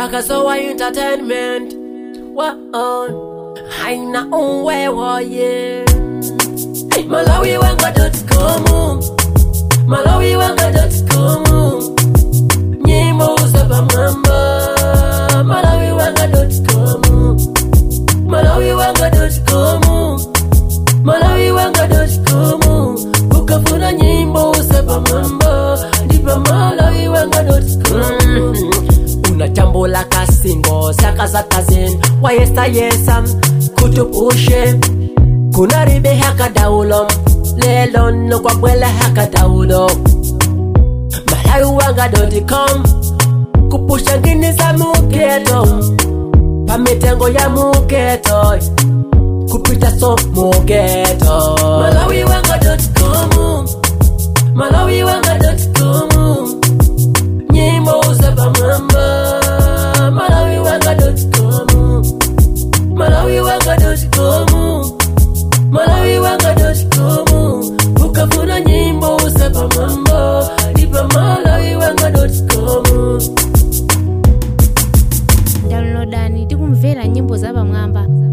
akasowa entertainment haina unwewo ye malawiwanga.com malawiwanga.com nyimbo za pamwamba malawiwanga.com malawiwanga.com malawiwanga.com ukafuna nyimbo za pamwamba ndipo malawiwanga.com unachambula kasingo sakazatazin wayesa kutupushe kuna ribe hakadaulo lelo nokwabwela hakadaulo malawiwanga.com kupusha ngini za muketo pamitengo ya muketo kupita so muketo malawiwanga.com malawiwanga.com nyimbo za pamwamba malawiwanga.com malawiwanga.com malawiwanga.com ukafuna nyimbo za pamwamba ndipo malawiwanga.com downloadani tikumvera nyimbo za pamwamba